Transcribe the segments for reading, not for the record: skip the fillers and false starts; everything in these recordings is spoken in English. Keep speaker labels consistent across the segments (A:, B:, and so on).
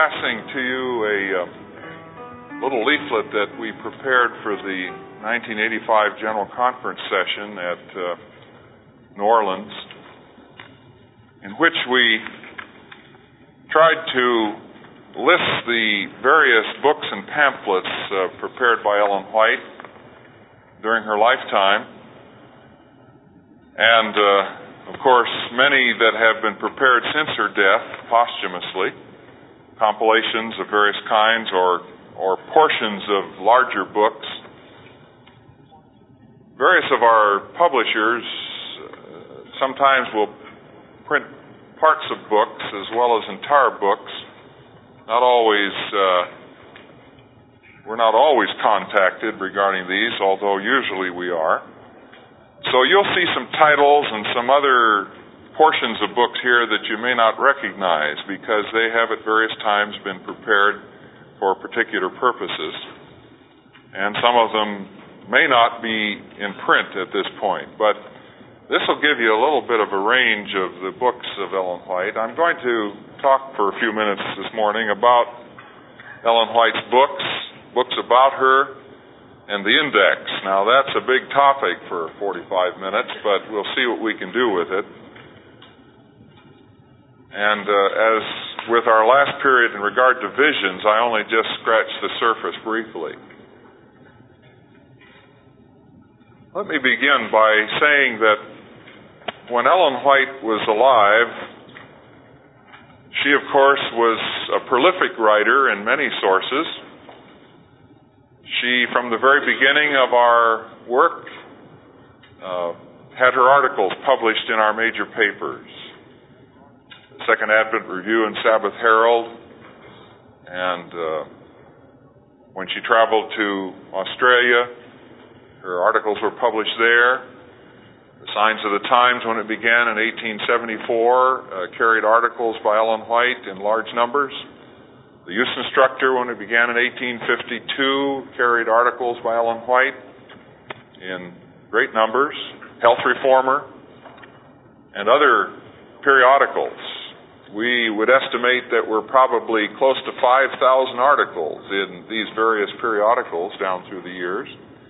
A: passing to you a little leaflet that we prepared for the 1985 General Conference session at New Orleans, in which we tried to list the various books and pamphlets prepared by Ellen White during her lifetime, and of course many that have been prepared since her death posthumously, compilations of various kinds or portions of larger books. Various of our publishers sometimes will print parts of books as well as entire books. We're not always contacted regarding these, although usually we are. So you'll see some titles and some other portions of books here that you may not recognize because they have at various times been prepared for particular purposes. And some of them may not be in print at this point, but this will give you a little bit of a range of the books of Ellen White. I'm going to talk for a few minutes this morning about Ellen White's books about her, and the index. Now that's a big topic for 45 minutes, but we'll see what we can do with it. And as with our last period in regard to visions, I only just scratched the surface briefly. Let me begin by saying that when Ellen White was alive, she, of course, was a prolific writer in many sources. She, from the very beginning of our work, had her articles published in our major papers, Second Advent Review and Sabbath Herald, and when she traveled to Australia, her articles were published there. The Signs of the Times, when it began in 1874, carried articles by Ellen White in large numbers. The Youth Instructor, when it began in 1852, carried articles by Ellen White in great numbers. Health Reformer, and other periodicals. We would estimate that we're probably close to 5,000 articles in these various periodicals down through the years.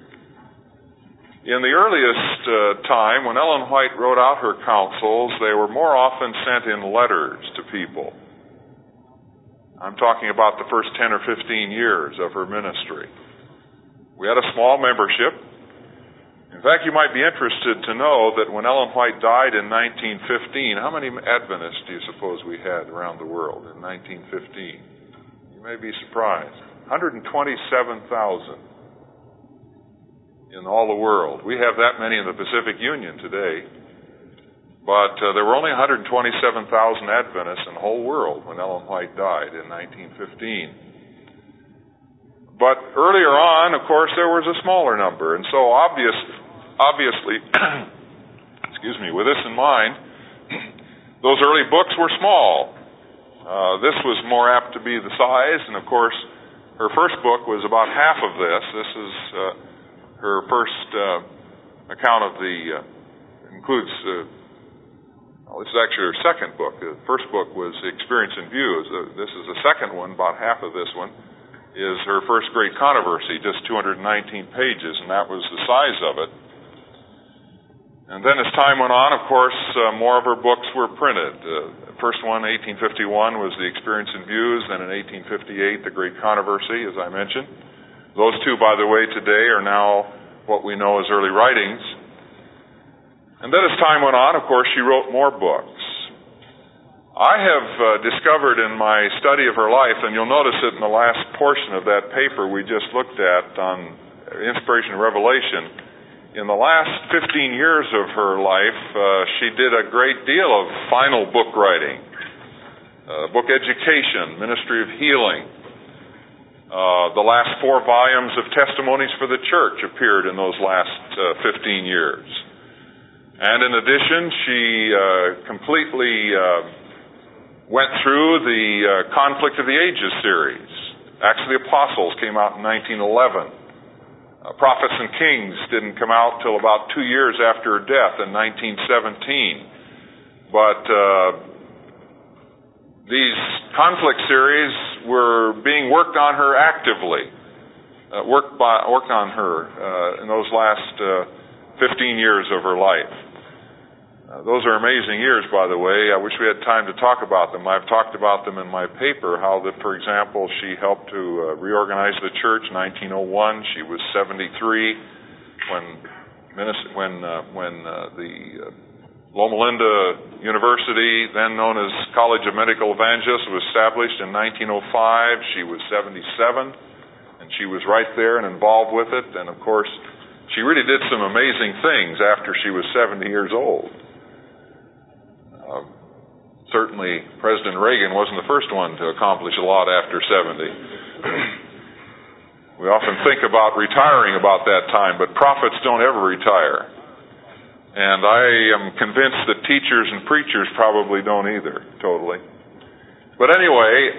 A: In the earliest time, when Ellen White wrote out her counsels, they were more often sent in letters to people. I'm talking about the first 10 or 15 years of her ministry. We had a small membership. In fact, you might be interested to know that when Ellen White died in 1915, how many Adventists do you suppose we had around the world in 1915? You may be surprised. 127,000 in all the world. We have that many in the Pacific Union today. But there were only 127,000 Adventists in the whole world when Ellen White died in 1915. But earlier on, of course, there was a smaller number. And so obviously, excuse me, with this in mind, those early books were small. This was more apt to be the size. And of course, her first book was about half of this. This is her first account of includes... this is actually her second book. The first book was Experience in View. This is the second one. About half of this one is her first great controversy, just 219 pages, and that was the size of it. And then as time went on, of course, more of her books were printed. The first one, 1851, was The Experience in Views. Then in 1858, The Great Controversy, as I mentioned. Those two, by the way, today are now what we know as early writings. And then as time went on, of course, she wrote more books. I have discovered in my study of her life, and you'll notice it in the last portion of that paper we just looked at on Inspiration and Revelation, in the last 15 years of her life, she did a great deal of final book writing. Book Education, Ministry of Healing. The last 4 volumes of Testimonies for the Church appeared in those last 15 years. And in addition, she completely went through the Conflict of the Ages series. Acts of the Apostles came out in 1911. Prophets and Kings didn't come out till about 2 years after her death in 1917. But these conflict series were being worked on her actively, worked on her in those last 15 years of her life. Those are amazing years, by the way. I wish we had time to talk about them. I've talked about them in my paper, how that, for example, she helped to reorganize the church in 1901. She was 73 when the Loma Linda University, then known as College of Medical Evangelists, was established in 1905. She was 77, and she was right there and involved with it. And, of course, she really did some amazing things after she was 70 years old. Certainly, President Reagan wasn't the first one to accomplish a lot after 70. We often think about retiring about that time, but prophets don't ever retire. And I am convinced that teachers and preachers probably don't either, totally. But anyway,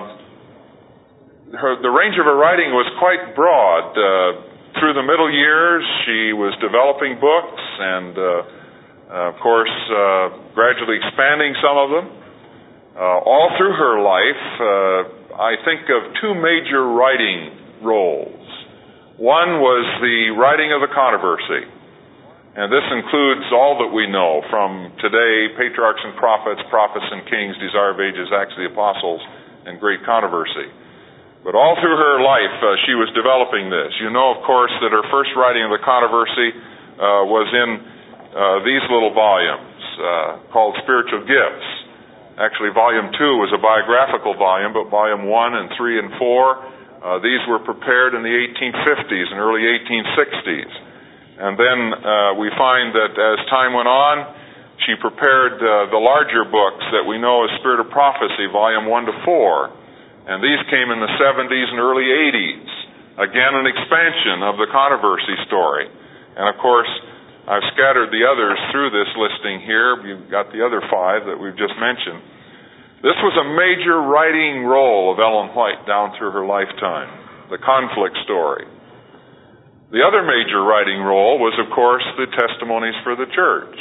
A: the range of her writing was quite broad. Through the middle years, she was developing books and of course, gradually expanding some of them. All through her life, I think of two major writing roles. One was the writing of the controversy. And this includes all that we know from today, patriarchs and prophets, prophets and kings, desire of ages, Acts of the Apostles, and great controversy. But all through her life, she was developing this. You know, of course, that her first writing of the controversy was in these little volumes called Spiritual Gifts. Actually, Volume 2 was a biographical volume, but Volume 1 and 3 and 4, these were prepared in the 1850s and early 1860s. And then we find that as time went on, she prepared the larger books that we know as Spirit of Prophecy, Volume 1 to 4. And these came in the 70s and early 80s. Again, an expansion of the controversy story. And of course, I've scattered the others through this listing here. You've got the other 5 that we've just mentioned. This was a major writing role of Ellen White down through her lifetime, the conflict story. The other major writing role was, of course, the testimonies for the church.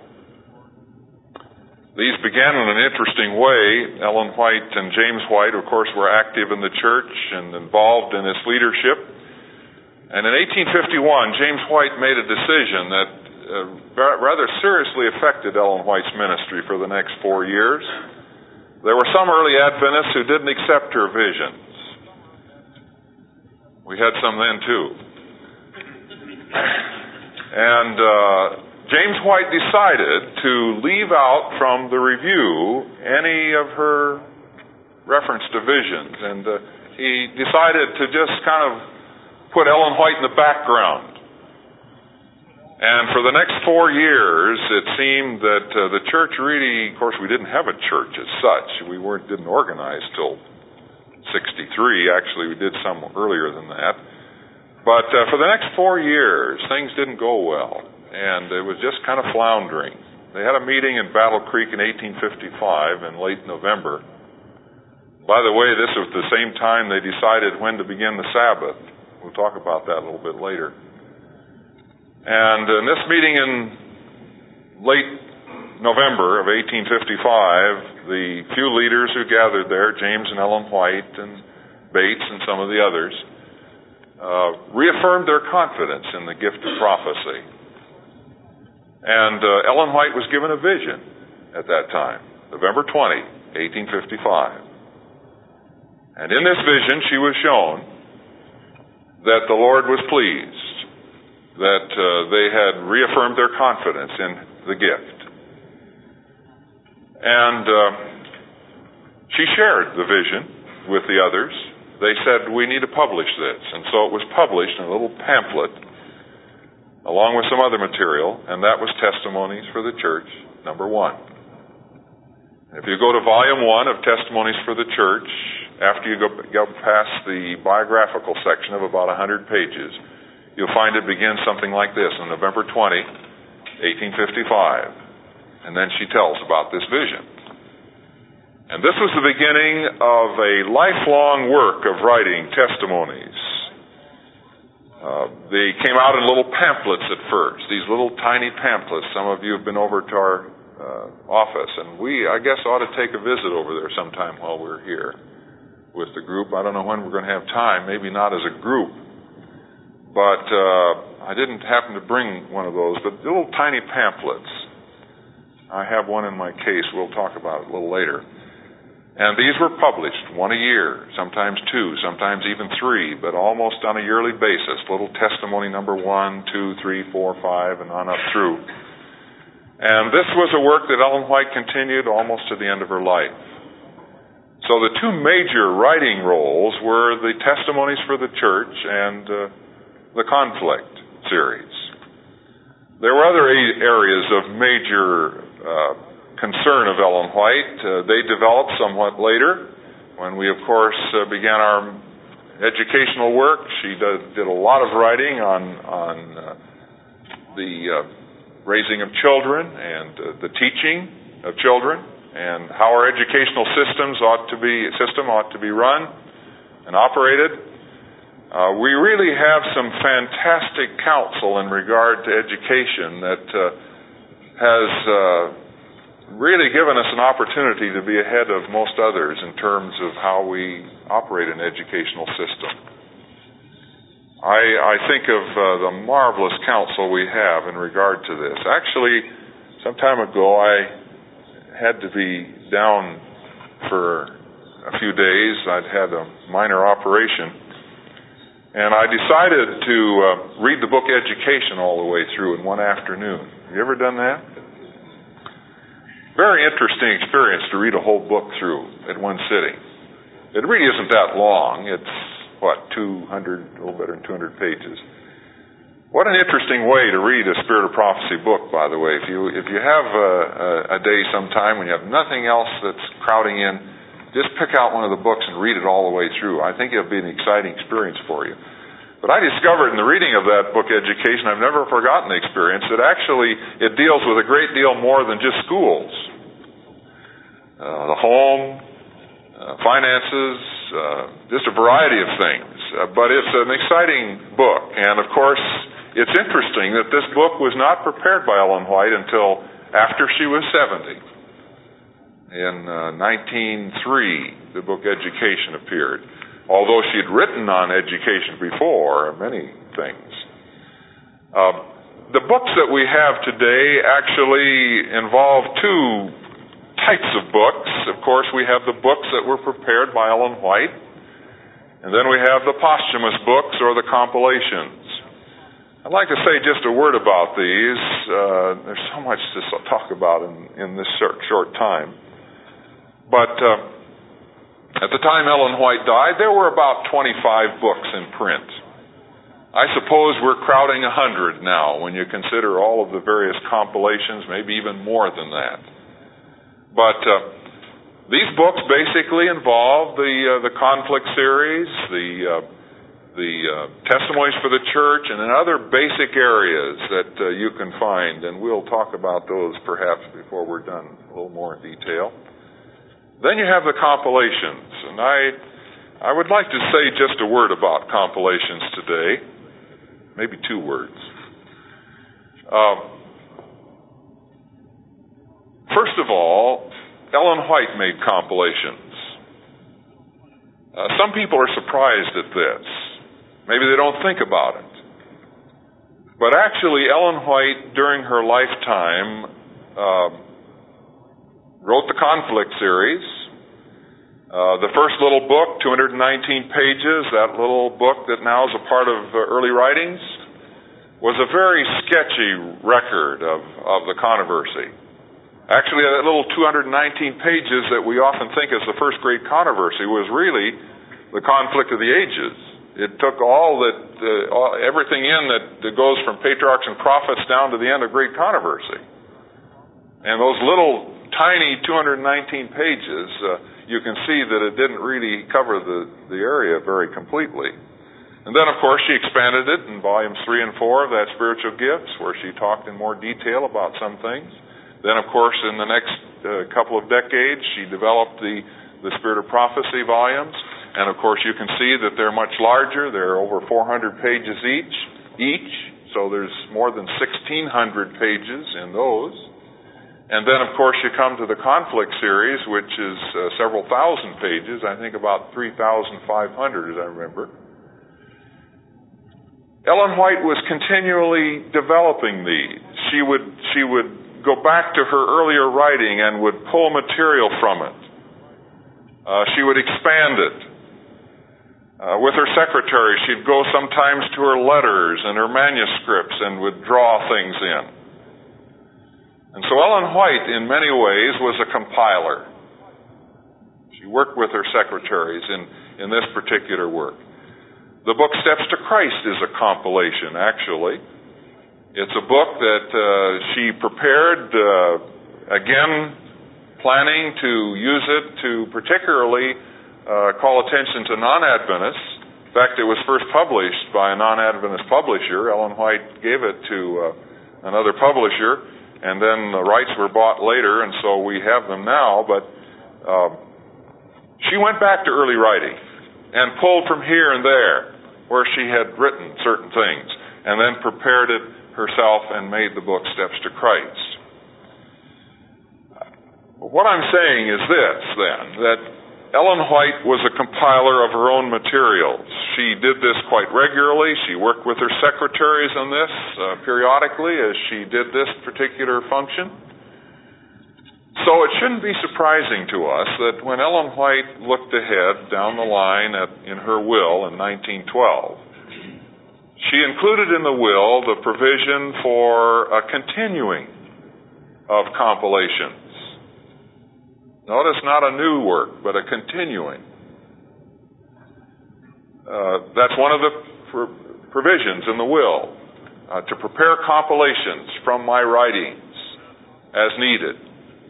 A: These began in an interesting way. Ellen White and James White, of course, were active in the church and involved in its leadership. And in 1851, James White made a decision that rather seriously affected Ellen White's ministry for the next 4 years. There were some early Adventists who didn't accept her visions. We had some then too. And James White decided to leave out from the review any of her reference to visions. And he decided to just kind of put Ellen White in the background. And for the next 4 years, it seemed that the church really, of course, we didn't have a church as such. We didn't organize till 63. Actually, we did some earlier than that. But for the next 4 years, things didn't go well. And it was just kind of floundering. They had a meeting in Battle Creek in 1855 in late November. By the way, this was the same time they decided when to begin the Sabbath. We'll talk about that a little bit later. And in this meeting in late November of 1855, the few leaders who gathered there, James and Ellen White and Bates and some of the others, reaffirmed their confidence in the gift of prophecy. And Ellen White was given a vision at that time, November 20, 1855. And in this vision, she was shown that the Lord was pleased, that they had reaffirmed their confidence in the gift. And she shared the vision with the others. They said, we need to publish this. And so it was published in a little pamphlet, along with some other material, and that was Testimonies for the Church, number 1. If you go to Volume 1 of Testimonies for the Church, after you go past the biographical section of about 100 pages, you'll find it begins something like this, on November 20, 1855. And then she tells about this vision. And this was the beginning of a lifelong work of writing testimonies. They came out in little pamphlets at first, these little tiny pamphlets. Some of you have been over to our office, and I guess ought to take a visit over there sometime while we're here. with the group. I don't know when we're going to have time, maybe not as a group. But I didn't happen to bring one of those, but little tiny pamphlets. I have one in my case. We'll talk about it a little later. And these were published, one a year, sometimes two, sometimes even three, but almost on a yearly basis. Little testimony number 1, 2, 3, 4, 5, and on up through. And this was a work that Ellen White continued almost to the end of her life. So the two major writing roles were the Testimonies for the Church and the Conflict series. There were other areas of major concern of Ellen White. They developed somewhat later when we, of course, began our educational work. She did a lot of writing on the raising of children and the teaching of children and how our educational system ought to be run and operated. We really have some fantastic counsel in regard to education that has really given us an opportunity to be ahead of most others in terms of how we operate an educational system. I think of the marvelous counsel we have in regard to this. Actually, some time ago I had to be down for a few days. I'd had a minor operation. And I decided to read the book Education all the way through in one afternoon. Have you ever done that? Very interesting experience to read a whole book through at one sitting. It really isn't that long. It's, 200, a little better than 200 pages. What an interesting way to read a Spirit of Prophecy book, by the way. If you have a day sometime when you have nothing else that's crowding in, just pick out one of the books and read it all the way through. I think it'll be an exciting experience for you. But I discovered in the reading of that book, Education, I've never forgotten the experience, that actually it deals with a great deal more than just schools. The home, finances, just a variety of things. But it's an exciting book. And, of course, it's interesting that this book was not prepared by Ellen White until after she was 70. In 1903, the book Education appeared, although she had written on education before, many things. The books that we have today actually involve two types of books. Of course, we have the books that were prepared by Ellen White, and then we have the posthumous books or the compilations. I'd like to say just a word about these. There's so much to talk about in this short time. But at the time Ellen White died, there were about 25 books in print. I suppose we're crowding 100 now when you consider all of the various compilations, maybe even more than that. But these books basically involve the Conflict series, the Testimonies for the Church, and in other basic areas that you can find, and we'll talk about those perhaps before we're done a little more in detail. Then you have the compilations, and I would like to say just a word about compilations today, maybe 2 words. First of all, Ellen White made compilations. Some people are surprised at this. Maybe they don't think about it. But actually, Ellen White, during her lifetime, wrote the Conflict series. The first little book, 219 pages, that little book that now is a part of early writings, was a very sketchy record of the controversy. Actually, that little 219 pages that we often think is the first great controversy was really the conflict of the ages. It took everything in that goes from patriarchs and prophets down to the end of great controversy. And those little tiny 219 pages, you can see that it didn't really cover the area very completely. And then, of course, she expanded it in volumes 3 and 4 of that Spiritual Gifts, where she talked in more detail about some things. Then, of course, in the next couple of decades, she developed the Spirit of Prophecy volumes. And, of course, you can see that they're much larger. They're over 400 pages each. So there's more than 1,600 pages in those. And then, of course, you come to the conflict series, which is several thousand pages, I think about 3,500 as I remember. Ellen White was continually developing these. She would go back to her earlier writing and would pull material from it. She would expand it. With her secretary, she'd go sometimes to her letters and her manuscripts and would draw things in. And so Ellen White, in many ways, was a compiler. She worked with her secretaries in this particular work. The book Steps to Christ is a compilation, actually. It's a book that she prepared, again, planning to use it to particularly call attention to non-Adventists. In fact, it was first published by a non-Adventist publisher. Ellen White gave it to another publisher, and then the rights were bought later, and so we have them now. But she went back to early writing and pulled from here and there where she had written certain things, and then prepared it herself and made the book Steps to Christ. What I'm saying is this, then, that Ellen White was a compiler of her own materials. She did this quite regularly. She worked with her secretaries on this periodically as she did this particular function. So it shouldn't be surprising to us that when Ellen White looked ahead down the line in her will in 1912, she included in the will the provision for a continuing of compilations. Notice, not a new work, but a continuing. That's one of the provisions in the will, to prepare compilations from my writings as needed.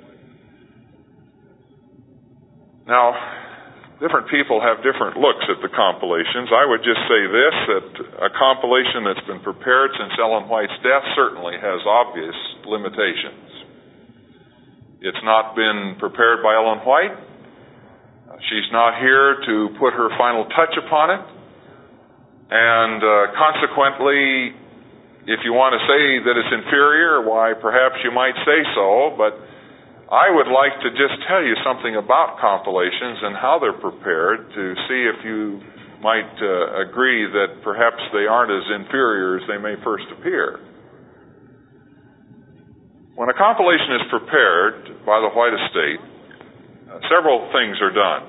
A: Now, different people have different looks at the compilations. I would just say this, that a compilation that's been prepared since Ellen White's death certainly has obvious limitations. It's not been prepared by Ellen White. She's not here to put her final touch upon it. And consequently, if you want to say that it's inferior, why, perhaps you might say so, but I would like to just tell you something about compilations and how they're prepared to see if you might agree that perhaps they aren't as inferior as they may first appear. When a compilation is prepared by the White estate, several things are done.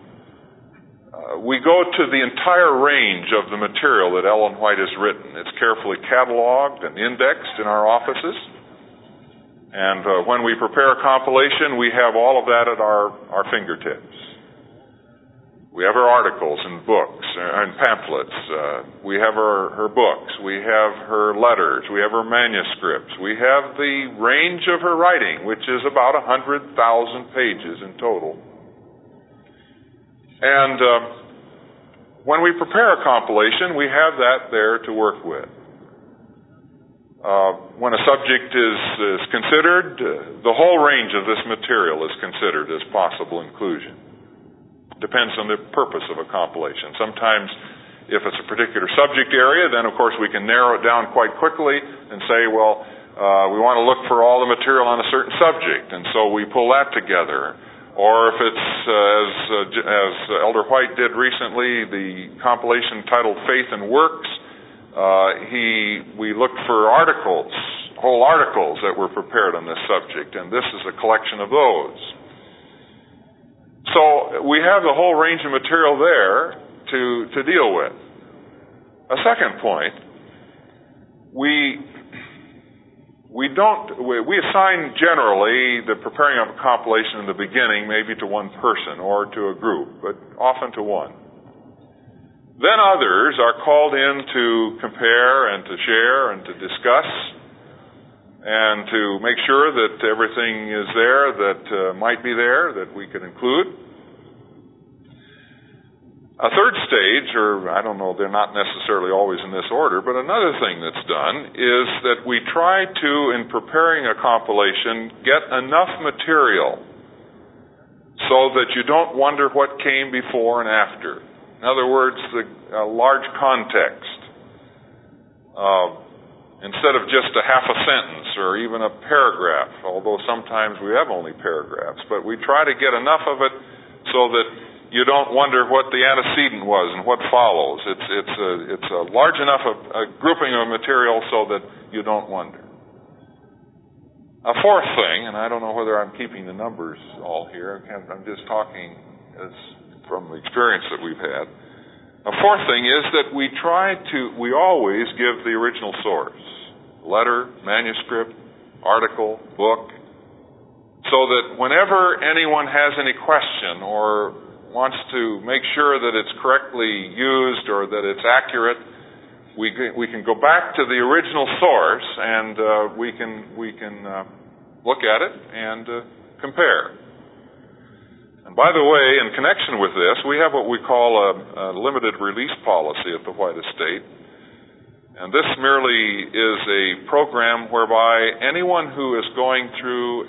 A: We go to the entire range of the material that Ellen White has written. It's carefully cataloged and indexed in our offices. And when we prepare a compilation, we have all of that at our fingertips. We have her articles and books and pamphlets. We have her books. We have her letters. We have her manuscripts. We have the range of her writing, which is about 100,000 pages in total. And when we prepare a compilation, we have that there to work with. When a subject is considered, the whole range of this material is considered as possible inclusion. Depends on the purpose of a compilation. Sometimes, if it's a particular subject area, then of course we can narrow it down quite quickly and say, well, we want to look for all the material on a certain subject, and so we pull that together. Or if it's, as Elder White did recently, the compilation titled Faith and Works, we looked for articles, whole articles that were prepared on this subject, and this is a collection of those. So we have the whole range of material there to deal with. A second point, we assign generally the preparing of a compilation in the beginning maybe to one person or to a group, but often to one. Then others are called in to compare and to share and to discuss and to make sure that everything is there that might be there that we could include. A third stage, or I don't know, they're not necessarily always in this order, but another thing that's done is that we try to, in preparing a compilation, get enough material so that you don't wonder what came before and after. In other words, a large context. instead of just a half a sentence or even a paragraph, although sometimes we have only paragraphs. But we try to get enough of it so that you don't wonder what the antecedent was and what follows. It's a large enough a grouping of material so that you don't wonder. A fourth thing, and I don't know whether I'm keeping the numbers all here. I'm just talking from the experience that we've had. A fourth thing is that we always give the original source. Letter, manuscript, article, book, so that whenever anyone has any question or wants to make sure that it's correctly used or that it's accurate, we can go back to the original source and we can look at it and compare. And by the way, in connection with this, we have what we call a limited release policy at the White Estate. And this merely is a program whereby anyone who is going through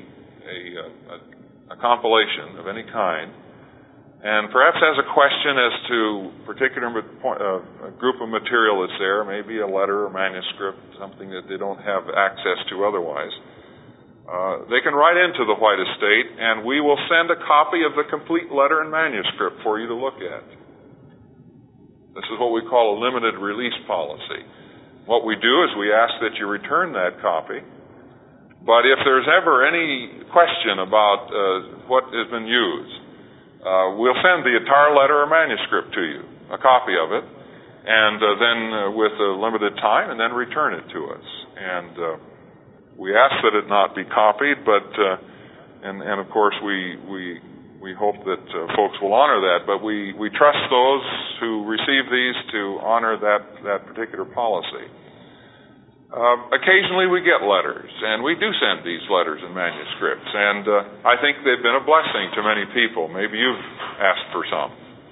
A: a compilation of any kind and perhaps has a question as to a particular group of material that's there, maybe a letter or manuscript, something that they don't have access to otherwise, they can write into the White Estate and we will send a copy of the complete letter and manuscript for you to look at. This is what we call a limited release policy. What we do is we ask that you return that copy, but if there's ever any question about what has been used, we'll send the entire letter or manuscript to you, a copy of it, and then with a limited time, and then return it to us. And we ask that it not be copied, but and of course we hope that folks will honor that, but we trust those who receive these to honor that particular policy. Occasionally we get letters, and we do send these letters and manuscripts, and I think they've been a blessing to many people. Maybe you've asked for some.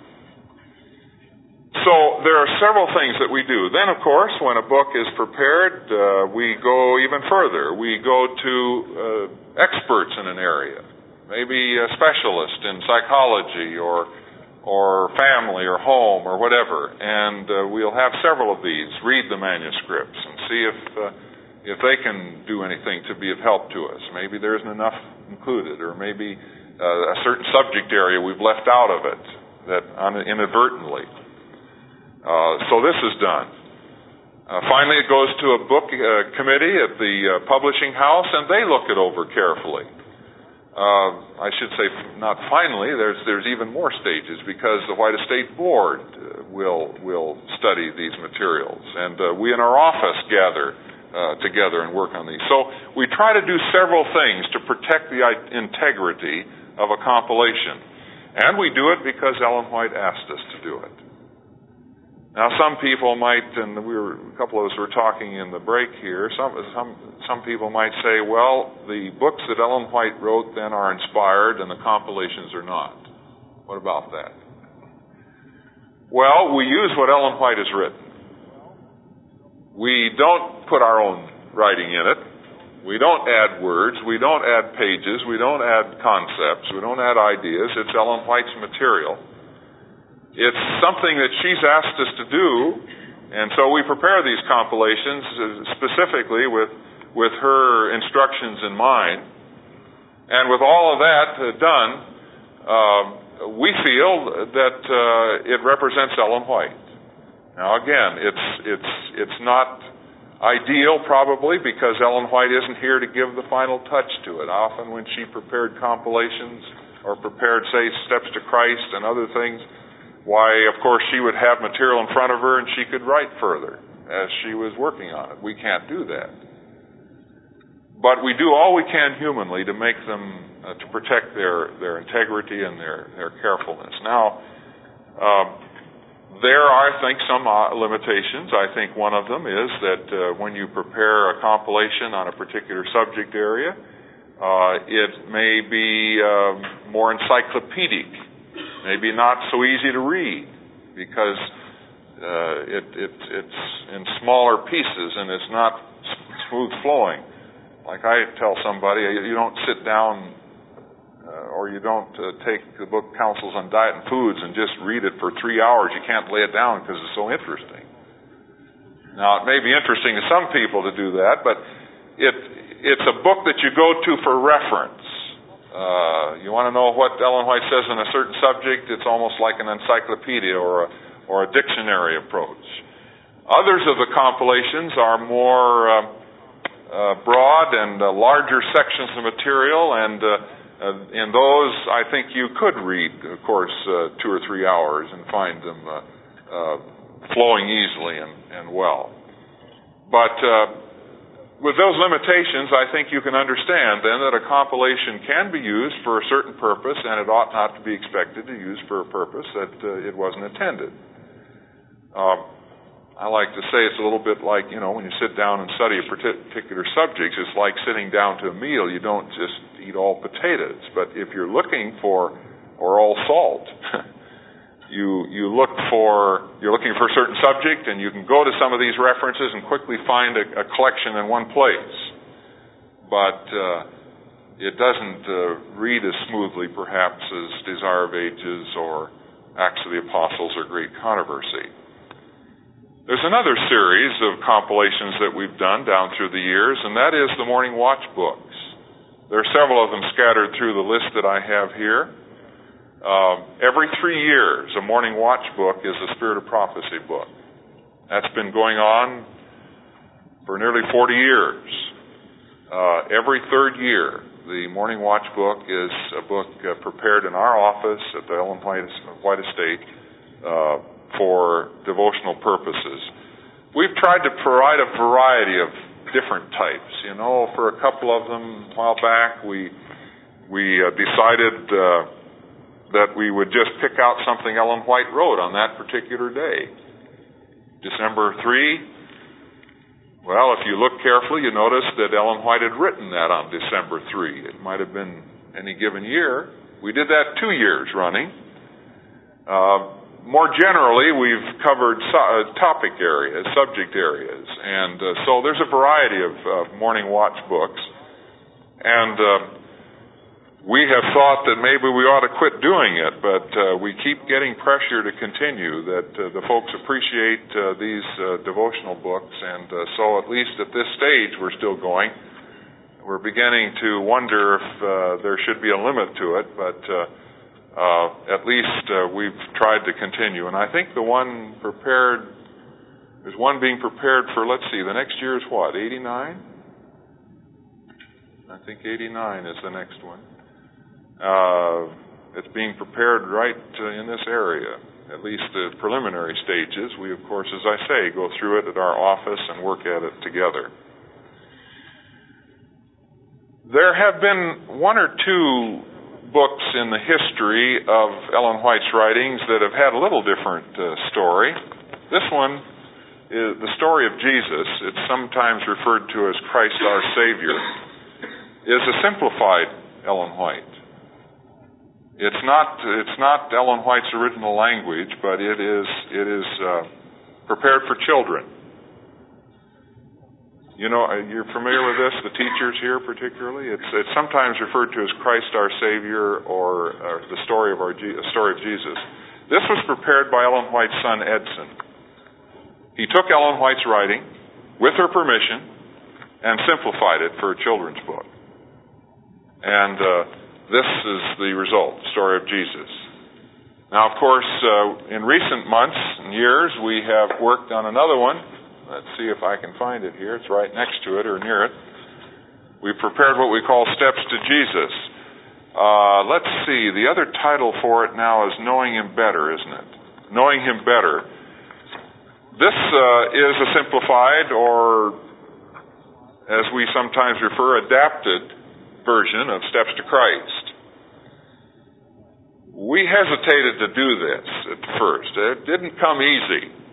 A: So there are several things that we do. Then, of course, when a book is prepared, we go even further. We go to experts in an area. Maybe a specialist in psychology or family or home or whatever, and we'll have several of these read the manuscripts and see if they can do anything to be of help to us. Maybe there isn't enough included, or maybe a certain subject area we've left out of it that inadvertently. So this is done. Finally, it goes to a book committee at the publishing house, and they look it over carefully. I should say, not finally. There's even more stages, because the White Estate Board will study these materials, and we in our office gather together and work on these. So we try to do several things to protect the integrity of a compilation, and we do it because Ellen White asked us to do it. Now, some people might, and a couple of us were talking in the break here, some people might say, well, the books that Ellen White wrote then are inspired and the compilations are not. What about that? Well, we use what Ellen White has written. We don't put our own writing in it. We don't add words. We don't add pages. We don't add concepts. We don't add ideas. It's Ellen White's material. It's something that she's asked us to do, and so we prepare these compilations specifically with her instructions in mind. And with all of that done, we feel that it represents Ellen White. Now, again, it's not ideal probably, because Ellen White isn't here to give the final touch to it. Often when she prepared compilations or prepared, say, Steps to Christ and other things, why, of course, she would have material in front of her and she could write further as she was working on it. We can't do that. But we do all we can humanly to make them, to protect their integrity and their carefulness. Now, there are, I think, some limitations. I think one of them is that when you prepare a compilation on a particular subject area, it may be more encyclopedic. Maybe not so easy to read, because it's in smaller pieces and it's not smooth flowing. Like I tell somebody, you don't sit down or you don't take the book Counsels on Diet and Foods and just read it for 3 hours. You can't lay it down because it's so interesting. Now, it may be interesting to some people to do that, but it's a book that you go to for reference. You want to know what Ellen White says on a certain subject, it's almost like an encyclopedia or a dictionary approach. Others of the compilations are more broad and larger sections of material, and in those I think you could read, of course, 2 or 3 hours and find them flowing easily and well. But with those limitations, I think you can understand then that a compilation can be used for a certain purpose, and it ought not to be expected to use for a purpose that it wasn't intended. I like to say it's a little bit like, when you sit down and study a particular subject, it's like sitting down to a meal. You don't just eat all potatoes. But if you're looking for, or all salt, you're looking for a certain subject, and you can go to some of these references and quickly find a collection in one place. But it doesn't read as smoothly, perhaps, as Desire of Ages or Acts of the Apostles or Great Controversy. There's another series of compilations that we've done down through the years, and that is the Morning Watch books. There are several of them scattered through the list that I have here. Every 3 years, a Morning Watch book is a Spirit of Prophecy book. That's been going on for nearly 40 years. Every third year, the Morning Watch book is a book prepared in our office at the Ellen White Estate for devotional purposes. We've tried to provide a variety of different types. For a couple of them a while back, we decided that we would just pick out something Ellen White wrote on that particular day. December 3, well, if you look carefully, you notice that Ellen White had written that on December 3. It might have been any given year. We did that 2 years running. More generally, we've covered topic areas, subject areas, and so there's a variety of Morning Watch books. And we have thought that maybe we ought to quit doing it, but we keep getting pressure to continue, that the folks appreciate these devotional books, and so at least at this stage we're still going. We're beginning to wonder if there should be a limit to it, but at least we've tried to continue. And I think there's one being prepared for, the next year is what, 89? I think 89 is the next one. It's being prepared right in this area, at least the preliminary stages. We, of course, as I say, go through it at our office and work at it together. There have been 1 or 2 books in the history of Ellen White's writings that have had a little different story. This one is the story of Jesus. It's sometimes referred to as Christ our Savior. Is a simplified Ellen White. It's not Ellen White's original language, but it is prepared for children. You're familiar with this, the teachers here particularly? It's sometimes referred to as Christ our Savior or the story of Jesus. This was prepared by Ellen White's son Edson. He took Ellen White's writing, with her permission, and simplified it for a children's book. And this is the result, the story of Jesus. Now, of course, in recent months and years, we have worked on another one. Let's see if I can find it here. It's right next to it or near it. We've prepared what we call Steps to Jesus. Let's see. The other title for it now is Knowing Him Better, isn't it? Knowing Him Better. This is a simplified, or as we sometimes refer, adapted version of Steps to Christ. We hesitated to do this at first. It didn't come easy.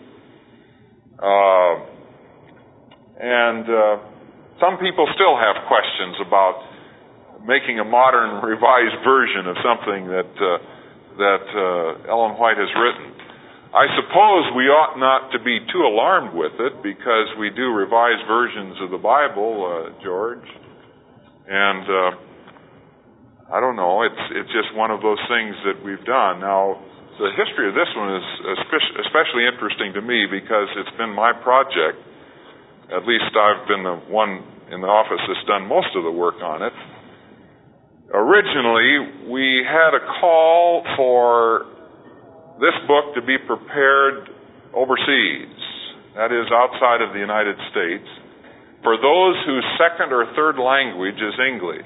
A: And some people still have questions about making a modern, revised version of something that Ellen White has written. I suppose we ought not to be too alarmed with it, because we do revised versions of the Bible, George. And I don't know, it's just one of those things that we've done. Now, the history of this one is especially interesting to me because it's been my project. At least I've been the one in the office that's done most of the work on it. Originally, we had a call for this book to be prepared overseas, that is outside of the United States, for those whose second or third language is English,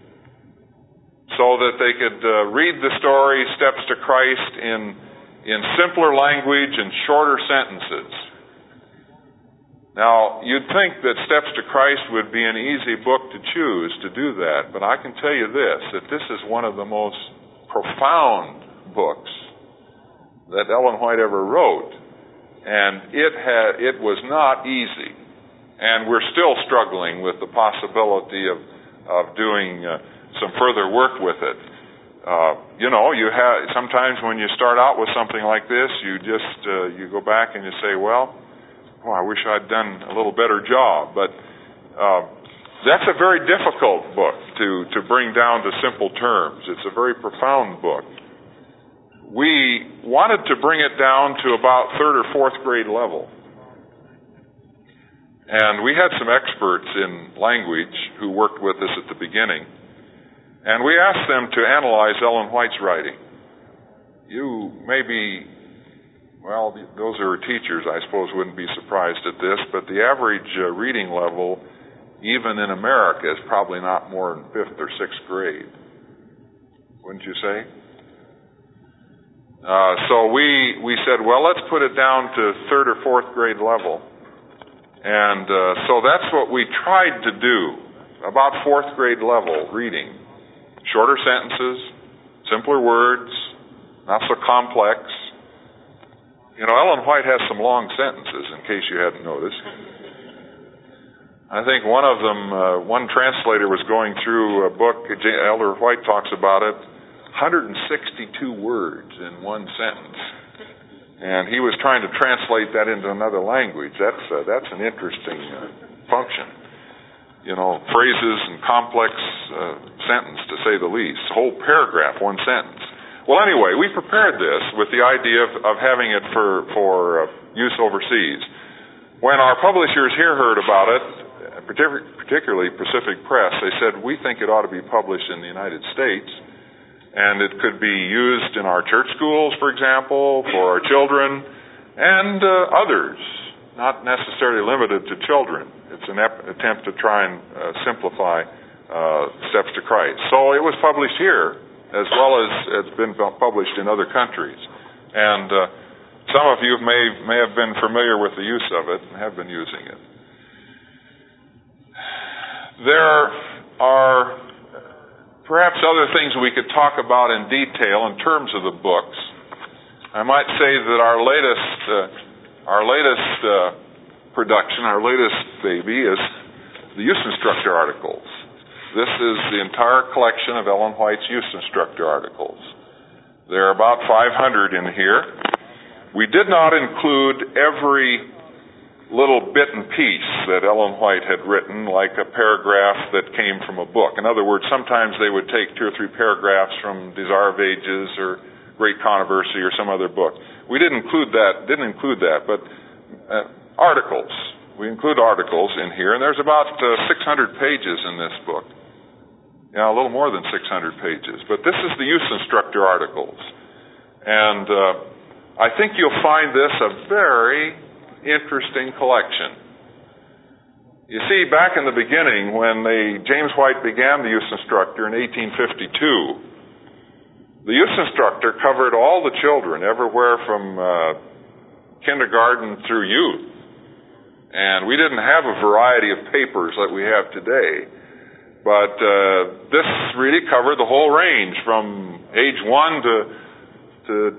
A: so that they could read the story, Steps to Christ, in simpler language and shorter sentences. Now, you'd think that Steps to Christ would be an easy book to choose to do that, but I can tell you this, that this is one of the most profound books that Ellen White ever wrote, and it was not easy, and we're still struggling with the possibility of doing some further work with it. Sometimes when you start out with something like this, you go back and you say, well, I wish I'd done a little better job. But that's a very difficult book to bring down to simple terms. It's a very profound book. We wanted to bring it down to about third or fourth grade level. And we had some experts in language who worked with us at the beginning. And we asked them to analyze Ellen White's writing. Those who are teachers, I suppose, wouldn't be surprised at this, but the average reading level, even in America, is probably not more than 5th or 6th grade. Wouldn't you say? So we said, well, let's put it down to 3rd or 4th grade level. And so that's what we tried to do, about 4th grade level reading. Shorter sentences, simpler words, not so complex. Ellen White has some long sentences, in case you hadn't noticed. I think one of them, one translator was going through a book, Elder White talks about it, 162 words in one sentence. And he was trying to translate that into another language. That's an interesting function. Phrases and complex sentence, to say the least. Whole paragraph, one sentence. Well, anyway, we prepared this with the idea of having it for use overseas. When our publishers here heard about it, particularly Pacific Press, they said, we think it ought to be published in the United States, and it could be used in our church schools, for example, for our children, and others, not necessarily limited to children. It's an attempt to try and simplify Steps to Christ. So it was published here, as well as it's been published in other countries. And some of you may have been familiar with the use of it and have been using it. There are perhaps other things we could talk about in detail in terms of the books. I might say that our latest production, our latest baby, is the Youth Instructor articles. This is the entire collection of Ellen White's Youth Instructor articles. There are about 500 in here. We did not include every little bit and piece that Ellen White had written, like a paragraph that came from a book. In other words, sometimes they would take 2 or 3 paragraphs from Desire of Ages or Great Controversy or some other book. We didn't include that, but articles. We include articles in here, and there's about 600 pages in this book. A little more than 600 pages. But this is the Youth Instructor articles. And I think you'll find this a very interesting collection. You see, back in the beginning, when James White began the Youth Instructor in 1852, the Youth Instructor covered all the children, everywhere from kindergarten through youth. And we didn't have a variety of papers like we have today. But this really covered the whole range from age 1 to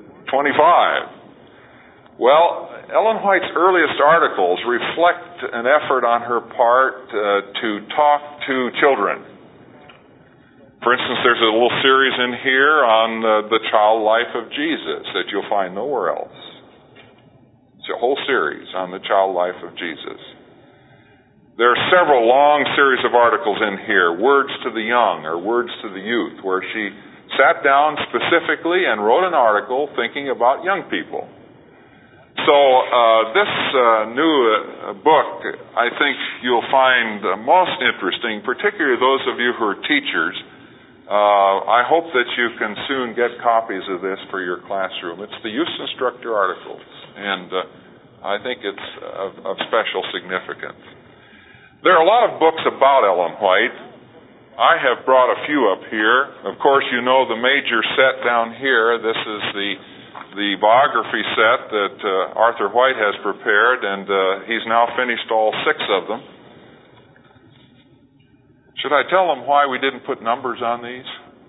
A: 25. Well, Ellen White's earliest articles reflect an effort on her part to talk to children. For instance, there's a little series in here on the child life of Jesus that you'll find nowhere else. It's a whole series on the child life of Jesus. There are several long series of articles in here, Words to the Young or Words to the Youth, where she sat down specifically and wrote an article thinking about young people. So this new book, I think you'll find most interesting, particularly those of you who are teachers. I hope that you can soon get copies of this for your classroom. It's the Youth Instructor Articles, and I think it's of special significance. There are a lot of books about Ellen White. I have brought a few up here. Of course, you know the major set down here. This is the biography set that Arthur White has prepared, and he's now finished all 6 of them. Should I tell them why we didn't put numbers on these?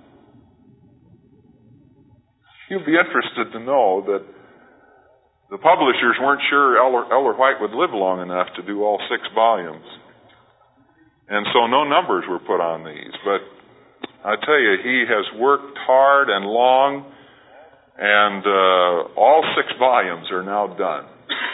A: You'll be interested to know that the publishers weren't sure Elder White would live long enough to do all 6 volumes. And so no numbers were put on these. But I tell you, he has worked hard and long, and all 6 volumes are now done.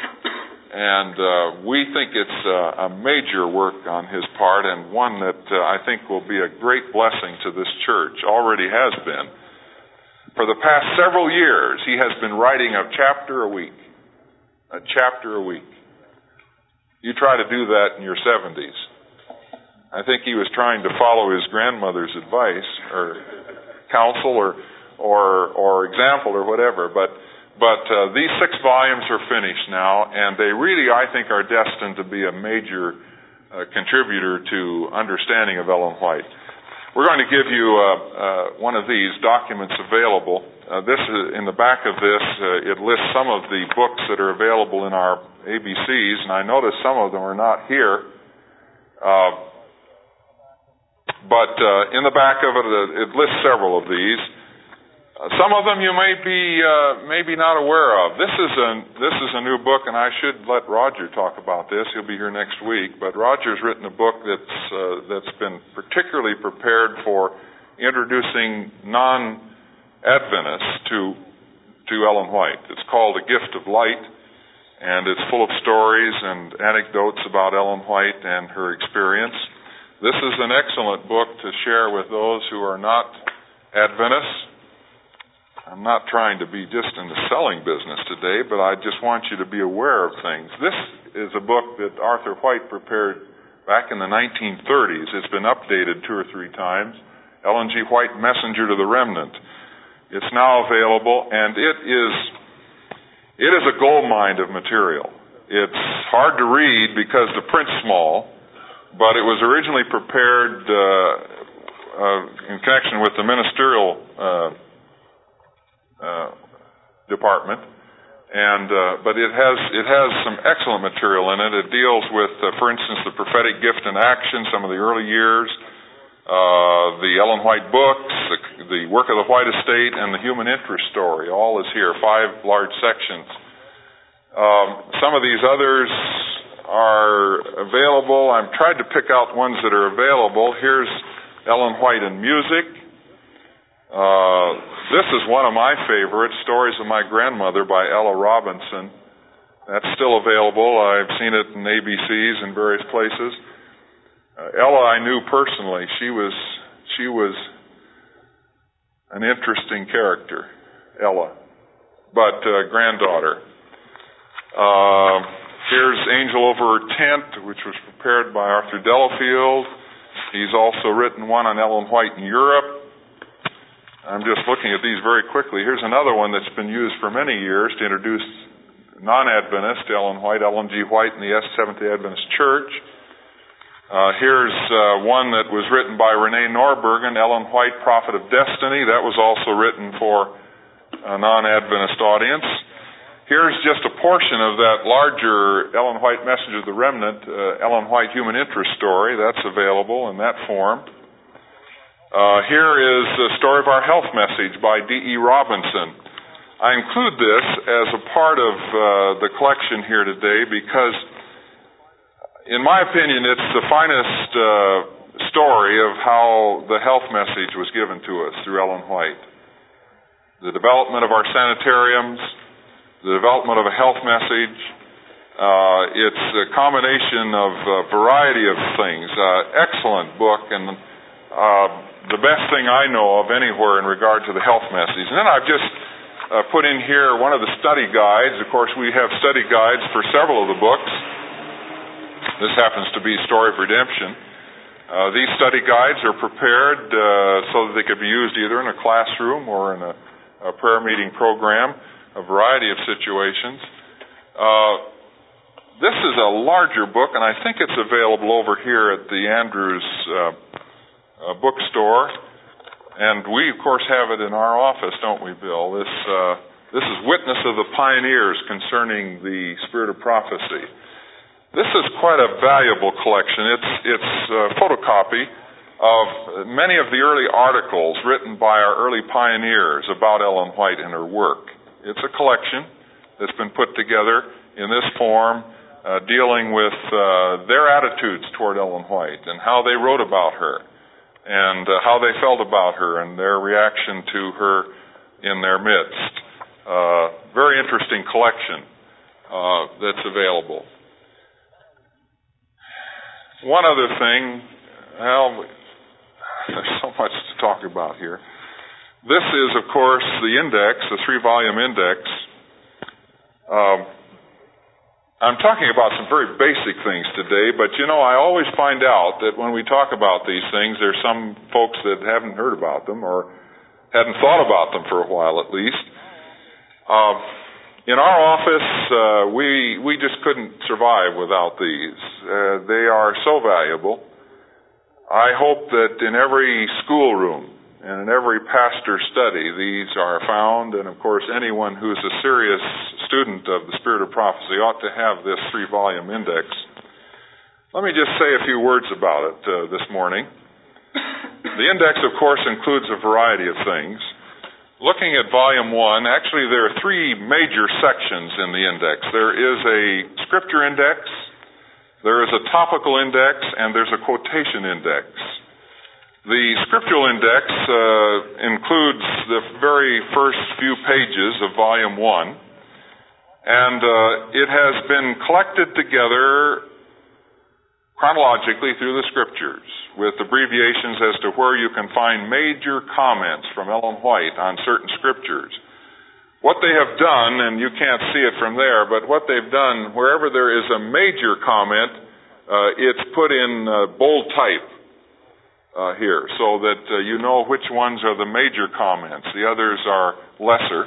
A: And we think it's a major work on his part, and one that I think will be a great blessing to this church. Already has been. For the past several years, he has been writing a chapter a week. A chapter a week. You try to do that in your 70s. I think he was trying to follow his grandmother's advice or counsel or example or whatever. But these 6 volumes are finished now, and they really, I think, are destined to be a major contributor to understanding of Ellen White. We're going to give you one of these documents available. This is in the back of this. It lists some of the books that are available in our ABCs, and I notice some of them are not here. But in the back of it lists several of these. Some of them you may be not aware of. This is a new book, and I should let Roger talk about this. He'll be here next week. But Roger's written a book that's been particularly prepared for introducing non-Adventists to Ellen White. It's called A Gift of Light, and it's full of stories and anecdotes about Ellen White and her experience. This is an excellent book to share with those who are not Adventists. I'm not trying to be just in the selling business today, but I just want you to be aware of things. This is a book that Arthur White prepared back in the 1930s. It's been updated 2 or 3 times. Ellen G. White, Messenger to the Remnant. It's now available, and it is a gold mine of material. It's hard to read because the print's small, but it was originally prepared in connection with the ministerial department, but it has some excellent material in it. It deals with, for instance, the prophetic gift in action, some of the early years, the Ellen White books, the work of the White Estate, and the human interest story. All is here, 5 large sections. Some of these others are available. I've tried to pick out ones that are available. Here's Ellen White in Music. This is one of my favorites, Stories of My Grandmother by Ella Robinson. That's still available. I've seen it in ABCs in various places. Ella I knew personally. She was an interesting character, Ella, but granddaughter. Here's Angel Over Her Tent, which was prepared by Arthur Delafield. He's also written one on Ellen White in Europe. I'm just looking at these very quickly. Here's another one that's been used for many years to introduce non-Adventists to Ellen White, Ellen G. White in the Seventh-day Adventist Church. Here's one that was written by Renee Norbergen, Ellen White, Prophet of Destiny. That was also written for a non-Adventist audience. Here's just a portion of that larger Ellen White Messenger of the Remnant, Ellen White Human Interest Story. That's available in that form. Here is the Story of Our Health Message by D.E. Robinson. I include this as a part of the collection here today because, in my opinion, it's the finest story of how the health message was given to us through Ellen White. The development of our sanitariums, the development of a health message. It's a combination of a variety of things. Excellent book, and the best thing I know of anywhere in regard to the health message. And then I've just put in here one of the study guides. Of course, we have study guides for several of the books. This happens to be Story of Redemption. These study guides are prepared so that they could be used either in a classroom or in a prayer meeting program, a variety of situations. This is a larger book, and I think it's available over here at the Andrews bookstore. And we, of course, have it in our office, don't we, Bill? This is Witness of the Pioneers concerning the Spirit of Prophecy. This is quite a valuable collection. It's a photocopy of many of the early articles written by our early pioneers about Ellen White and her work. It's a collection that's been put together in this form, dealing with their attitudes toward Ellen White and how they wrote about her and how they felt about her and their reaction to her in their midst. Very interesting collection that's available. One other thing, well, there's so much to talk about here. This is, of course, the index, the 3-volume index. I'm talking about some very basic things today, but I always find out that when we talk about these things, there's some folks that haven't heard about them or hadn't thought about them for a while at least. In our office, we just couldn't survive without these. They are so valuable. I hope that in every schoolroom and in every pastor's study, these are found. And, of course, anyone who's a serious student of the Spirit of Prophecy ought to have this 3-volume index. Let me just say a few words about it this morning. The index, of course, includes a variety of things. Looking at Volume 1, actually there are 3 major sections in the index. There is a scripture index, there is a topical index, and there's a quotation index. The scriptural index includes the very first few pages of Volume 1, and it has been collected together chronologically through the Scriptures, with abbreviations as to where you can find major comments from Ellen White on certain Scriptures. What they have done, and you can't see it from there, but what they've done, wherever there is a major comment, it's put in bold type here, so that you know which ones are the major comments. The others are lesser.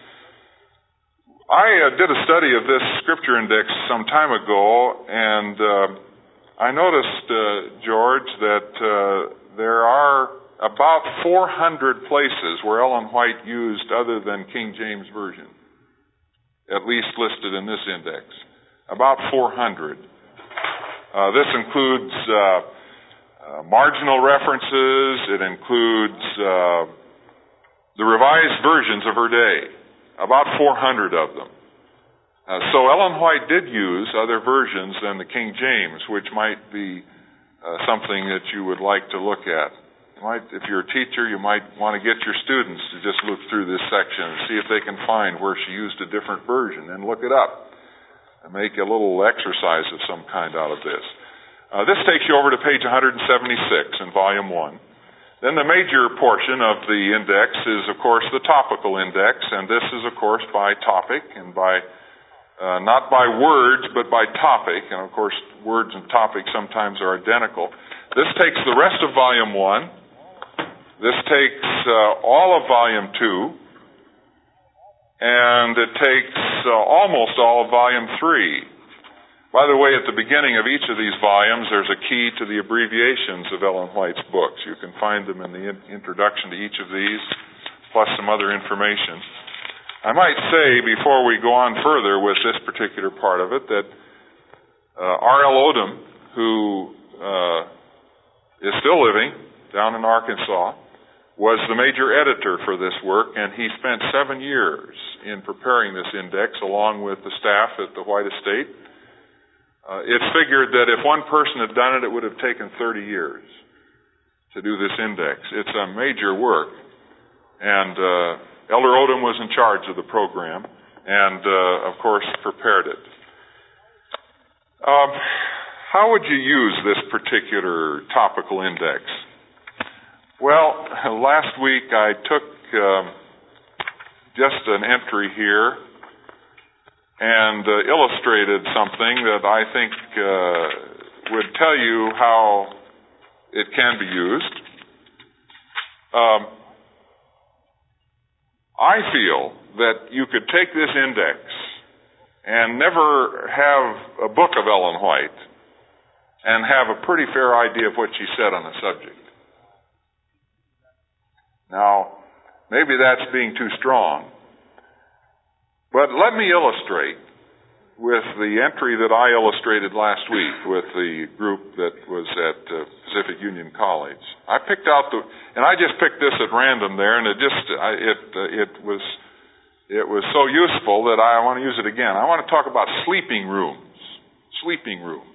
A: I did a study of this Scripture index some time ago, and I noticed, George, that there are about 400 places where Ellen White used other than King James Version, at least listed in this index. About 400. This includes marginal references. It includes the revised versions of her day. About 400 of them. So Ellen White did use other versions than the King James, which might be something that you would like to look at. If you're a teacher, you might want to get your students to just look through this section and see if they can find where she used a different version and look it up and make a little exercise of some kind out of this. This takes you over to page 176 in Volume 1. Then the major portion of the index is, of course, the topical index, and this is, of course, by topic and by not by words, but by topic. And, of course, words and topics sometimes are identical. This takes the rest of Volume 1. This takes all of Volume 2. And it takes almost all of Volume 3. By the way, at the beginning of each of these volumes, there's a key to the abbreviations of Ellen White's books. You can find them in the introduction to each of these, plus some other information. I might say, before we go on further with this particular part of it, that R.L. Odom, who is still living down in Arkansas, was the major editor for this work, and he spent 7 years in preparing this index along with the staff at the White Estate. It's figured that if one person had done it, it would have taken 30 years to do this index. It's a major work, and Elder Odom was in charge of the program and, of course, prepared it. How would you use this particular topical index? Well, last week I took just an entry here and illustrated something that I think would tell you how it can be used. I feel that you could take this index and never have a book of Ellen White and have a pretty fair idea of what she said on the subject. Now, maybe that's being too strong, but let me illustrate with the entry that I illustrated last week with the group that was at Pacific Union College. I picked out and I just picked this at random there, and it was so useful that I want to use it again. I want to talk about sleeping rooms. Sleeping rooms.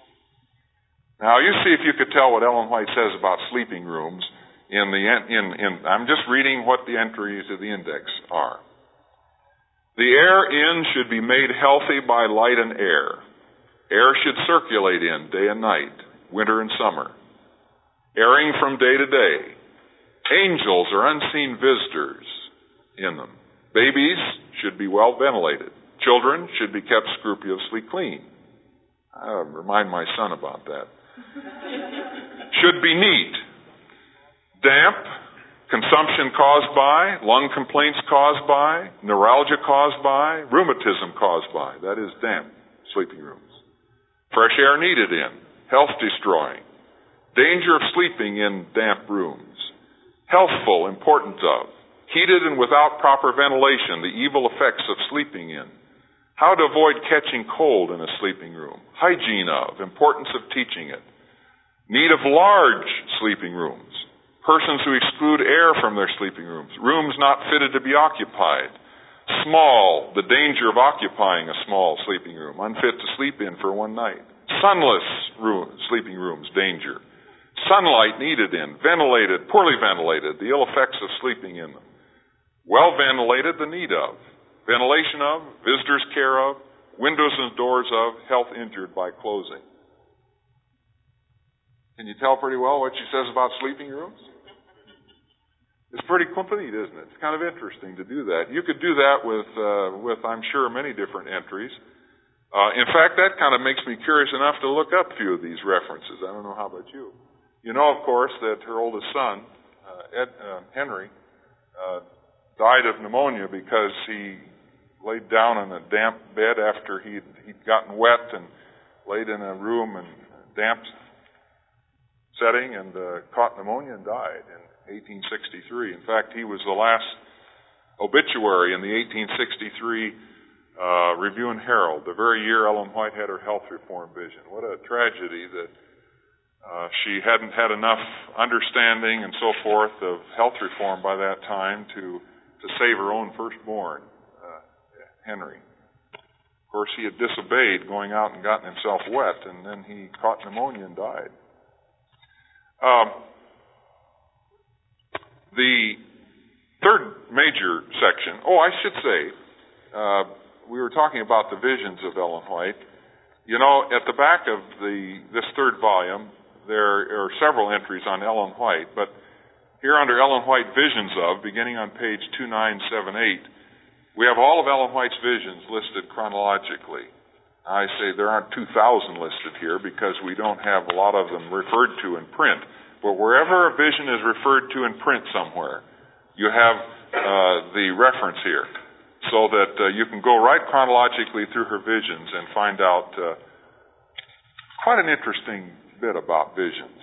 A: Now, you see if you could tell what Ellen White says about sleeping rooms I'm just reading what the entries of the index are. The air in should be made healthy by light and air. Air should circulate in day and night, winter and summer. Airing from day to day. Angels or unseen visitors in them. Babies should be well ventilated. Children should be kept scrupulously clean. I remind my son about that. Should be neat. Damp, consumption caused by, lung complaints caused by, neuralgia caused by, rheumatism caused by. That is damp sleeping rooms. Fresh air needed in, health destroying. Danger of sleeping in damp rooms. Healthful, importance of. Heated and without proper ventilation, the evil effects of sleeping in. How to avoid catching cold in a sleeping room. Hygiene of, importance of teaching it. Need of large sleeping rooms. Persons who exclude air from their sleeping rooms. Rooms not fitted to be occupied. Small, the danger of occupying a small sleeping room, unfit to sleep in for one night. Sunless sleeping rooms, danger. Sunlight needed in, ventilated, poorly ventilated, the ill effects of sleeping in them. Well ventilated, the need of. Ventilation of, visitors' care of, windows and doors of, health injured by closing. Can you tell pretty well what she says about sleeping rooms? It's pretty complete, isn't it? It's kind of interesting to do that. You could do that with I'm sure, many different entries. In fact, that kind of makes me curious enough to look up a few of these references. I don't know how about you. You know, of course, that her oldest son, Henry, died of pneumonia because he laid down in a damp bed after he'd gotten wet and laid in a room in a damp setting and caught pneumonia and died in 1863. In fact, he was the last obituary in the 1863 Review and Herald, the very year Ellen White had her health reform vision. What a tragedy that she hadn't had enough understanding and so forth of health reform by that time to save her own firstborn, Henry. Of course, he had disobeyed, going out and gotten himself wet, and then he caught pneumonia and died. The third major section, I should say, we were talking about the visions of Ellen White. You know, at the back of this third volume, there are several entries on Ellen White, but here under Ellen White Visions of, beginning on page 2978, we have all of Ellen White's visions listed chronologically. I say there aren't 2,000 listed here because we don't have a lot of them referred to in print. But wherever a vision is referred to in print somewhere, you have the reference here so that you can go right chronologically through her visions and find out quite an interesting bit about visions.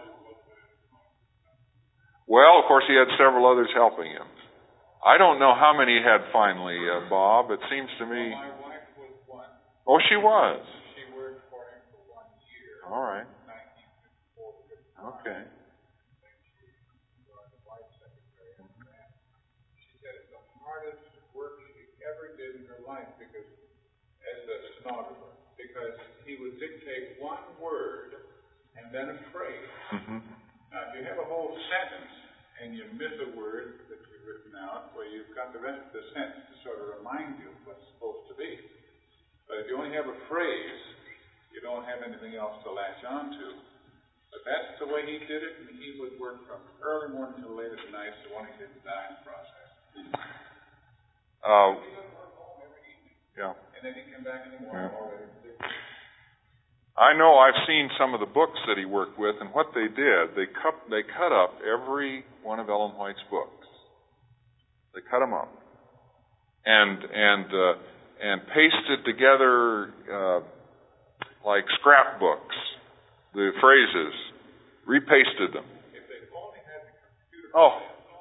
A: Well, of course, he had several others helping him. I don't know how many he had finally, Bob. It seems to me...
B: My wife was one.
A: Oh, she was?
B: She worked for him for 1 year.
A: All right.
B: 1954.
A: Okay.
B: She was the vice secretary of that. She said it's the hardest work she ever did in her life because, as a stenographer, because he would dictate one word and then a phrase. Mm-hmm. Now, if you have a whole sentence and you miss a word that you've written out, well, you've got the rest of the sentence to sort of remind you what it's supposed to be. But if you only have a phrase, you don't have anything else to latch on to. But that's the way he did it, and he would work from early morning till late at night, so when he did the dying process. He would work home every evening.
A: Yeah.
B: And then he'd come back in the morning already.
A: I know I've seen some of the books that he worked with, and what they did, they cut up every one of Ellen White's books. They cut them up and pasted together like scrapbooks, the phrases, repasted them.
B: If they only had the computer.
A: Oh,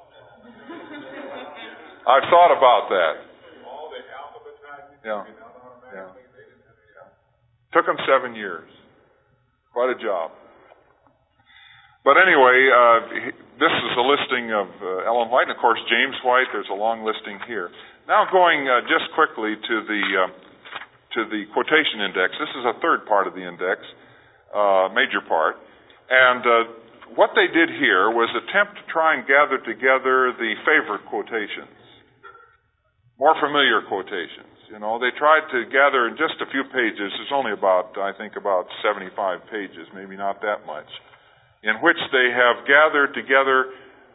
A: I've thought about that.
B: All the alphabetizing.
A: Yeah.
B: Yeah.
A: Took them 7 years. Quite a job. But anyway, this is a listing of Ellen White, and of course James White. There's a long listing here. Now going just quickly to the quotation index. This is a third part of the index, major part. And what they did here was attempt to try and gather together the favorite quotations, more familiar quotations. You know, they tried to gather in just a few pages. There's only about 75 pages, maybe not that much, in which they have gathered together,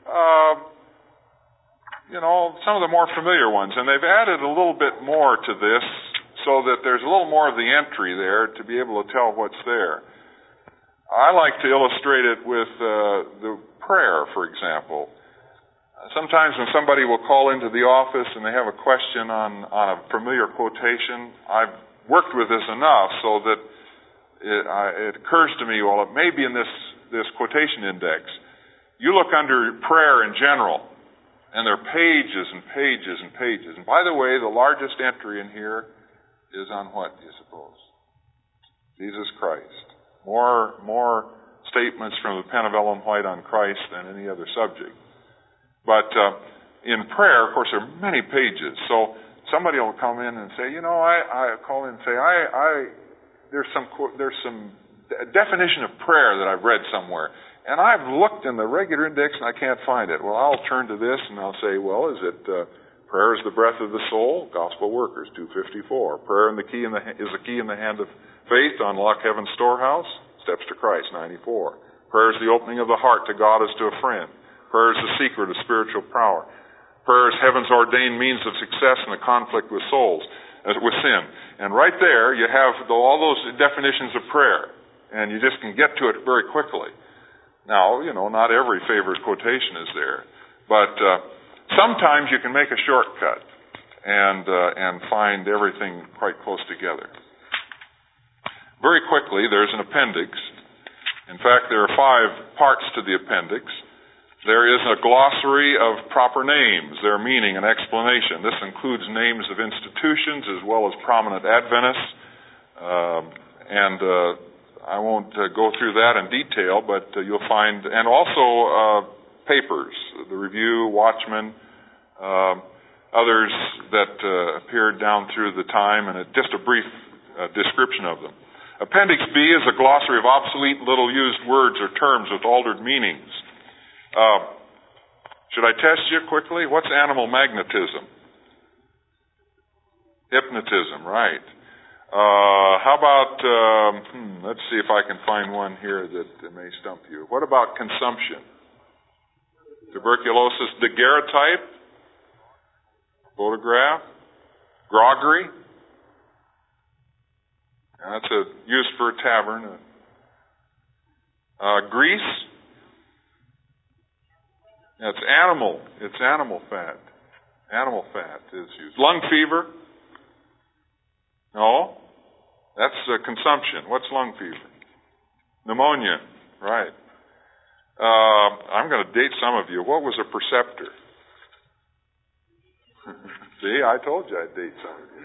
A: some of the more familiar ones. And they've added a little bit more to this so that there's a little more of the entry there to be able to tell what's there. I like to illustrate it with the prayer, for example. Sometimes when somebody will call into the office and they have a question on a familiar quotation, I've worked with this enough so that it occurs to me, well, it may be in this quotation index. You look under prayer in general, and there are pages and pages and pages. And by the way, the largest entry in here is on what, do you suppose? Jesus Christ. More statements from the pen of Ellen White on Christ than any other subject. But in prayer, of course, there are many pages. So somebody will come in and say, I call in and say, there's some definition of prayer that I've read somewhere, and I've looked in the regular index and I can't find it. Well, I'll turn to this and I'll say, well, is it prayer is the breath of the soul? Gospel Workers 254. Prayer is the key in the hand of faith to unlock heaven's storehouse. Steps to Christ 94. Prayer is the opening of the heart to God as to a friend. Prayer is the secret of spiritual power. Prayer is heaven's ordained means of success in the conflict with souls, with sin. And right there, you have all those definitions of prayer, and you just can get to it very quickly. Now, not every favorite quotation is there, but sometimes you can make a shortcut and find everything quite close together. Very quickly, there's an appendix. In fact, there are 5 parts to the appendix. There is a glossary of proper names, their meaning and explanation. This includes names of institutions as well as prominent Adventists. I won't go through that in detail, but you'll find, and also papers, the Review, Watchman, others that appeared down through the time, and just a brief description of them. Appendix B is a glossary of obsolete, little-used words or terms with altered meanings. Should I test you quickly? What's animal magnetism? Hypnotism, right. How about, let's see if I can find one here that may stump you. What about consumption? Tuberculosis, daguerreotype? Photograph? Groggery? That's used for a tavern. Grease? It's animal fat. Animal fat is used. Lung fever? No. That's consumption. What's lung fever? Pneumonia. Right. I'm going to date some of you. What was a preceptor? See, I told you I'd date some of you.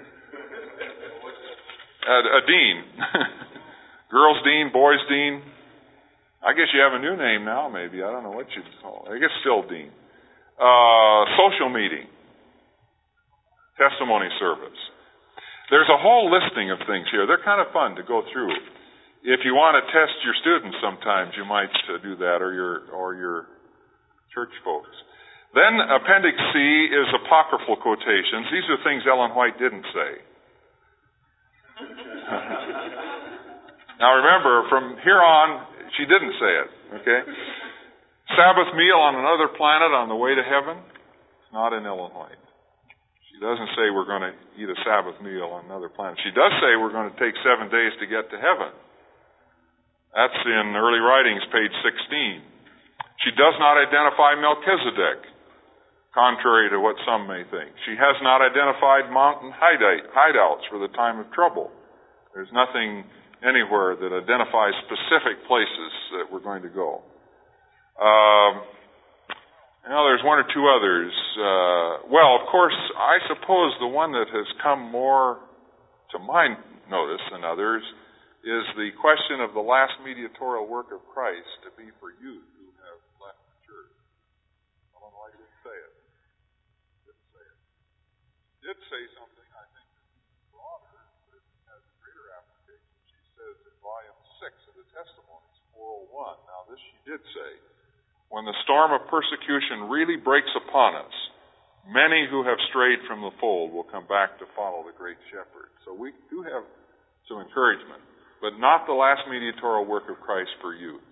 A: A dean. Girls' dean, boys' dean. I guess you have a new name now, maybe. I don't know what you'd call it. I guess still dean. Social meeting. Testimony service. There's a whole listing of things here. They're kind of fun to go through. If you want to test your students sometimes, you might do that, or your church folks. Then Appendix C is apocryphal quotations. These are things Ellen White didn't say. Now remember, from here on, She didn't say it, okay? Sabbath meal on another planet on the way to heaven? It's not in Ellen White. She doesn't say we're going to eat a Sabbath meal on another planet. She does say we're going to take 7 days to get to heaven. That's in Early Writings, page 16. She does not identify Melchizedek, contrary to what some may think. She has not identified mountain hideouts for the time of trouble. There's nothing anywhere that identifies specific places that we're going to go. There's one or two others. Of course, I suppose the one that has come more to my notice than others is the question of the last mediatorial work of Christ to be for youth who have left the church. Ellen White didn't say it. Did say something, I think, broader, that has a greater application. She says in volume 6 of the Testimonies, 401. Now, this she did say. When the storm of persecution really breaks upon us, many who have strayed from the fold will come back to follow the great shepherd. So we do have some encouragement, but not the last mediatorial work of Christ for youth.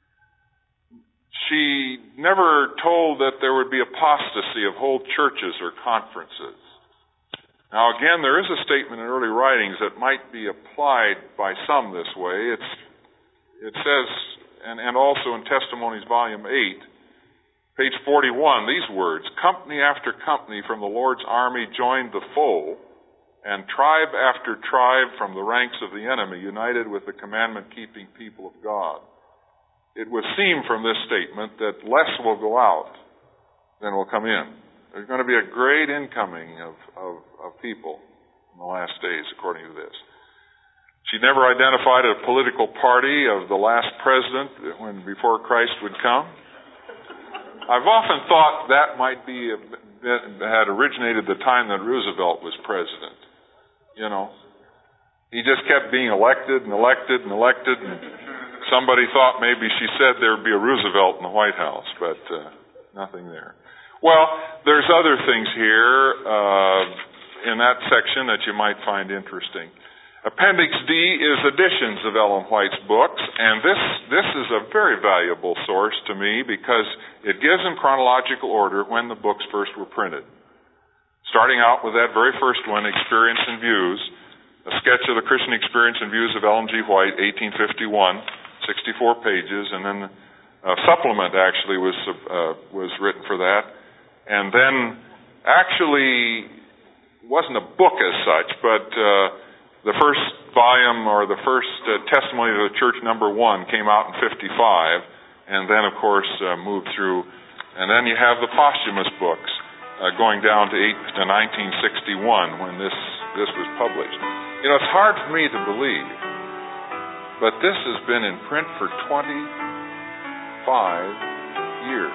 A: She never told that there would be apostasy of whole churches or conferences. Now again, there is a statement in early writings that might be applied by some this way. It says, and also in Testimonies, volume 8, page 41, these words, company after company from the Lord's army joined the foe, and tribe after tribe from the ranks of the enemy united with the commandment-keeping people of God. It would seem from this statement that less will go out than will come in. There's going to be a great incoming of people in the last days, according to this. She never identified a political party of the last president before Christ would come. I've often thought that might be had originated the time that Roosevelt was president. You know, he just kept being elected and elected and elected, and somebody thought maybe she said there would be a Roosevelt in the White House, but nothing there. Well, there's other things here in that section that you might find interesting. Appendix D is editions of Ellen White's books, and this is a very valuable source to me because it gives in chronological order when the books first were printed. Starting out with that very first one, Experience and Views, a sketch of the Christian experience and views of Ellen G. White, 1851, 64 pages, and then a supplement actually was written for that. And then actually wasn't a book as such, but the first volume or the first testimony of the church number 1 came out in 55, and then of course moved through, and then you have the posthumous books going down to 1961 when this was published. You know, it's hard for me to believe, but this has been in print for 25 years.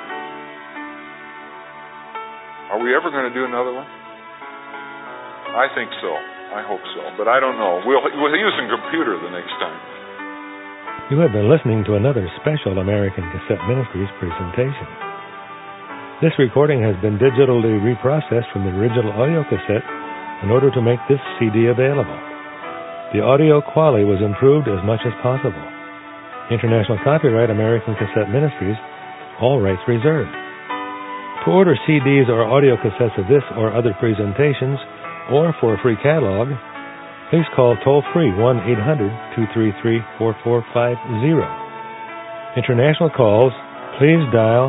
A: Are we ever going to do another one? I think so. I hope so, but I don't know. We'll use a computer the next time.
C: You have been listening to another special American Cassette Ministries presentation. This recording has been digitally reprocessed from the original audio cassette in order to make this CD available. The audio quality was improved as much as possible. International copyright American Cassette Ministries, all rights reserved. To order CDs or audio cassettes of this or other presentations, or for a free catalog, please call toll-free 1-800-233-4450. International calls, please dial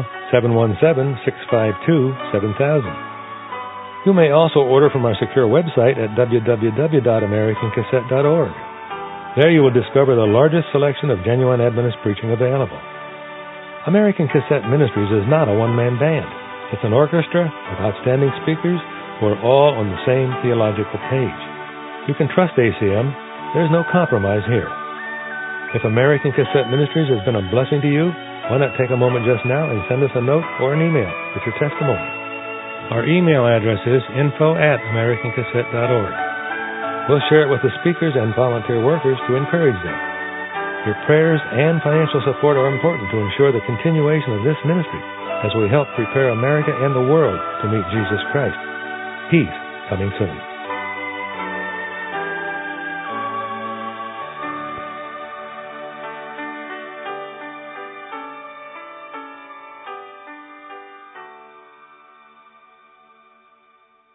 C: 717-652-7000. You may also order from our secure website at www.americancassette.org. There you will discover the largest selection of genuine Adventist preaching available. American Cassette Ministries is not a one-man band. It's an orchestra of outstanding speakers who are all on the same theological page. You can trust ACM. There's no compromise here. If American Cassette Ministries has been a blessing to you, why not take a moment just now and send us a note or an email with your testimony. Our email address is info@americancassette.org. We'll share it with the speakers and volunteer workers to encourage them. Your prayers and financial support are important to ensure the continuation of this ministry as we help prepare America and the world to meet Jesus Christ. He's coming soon.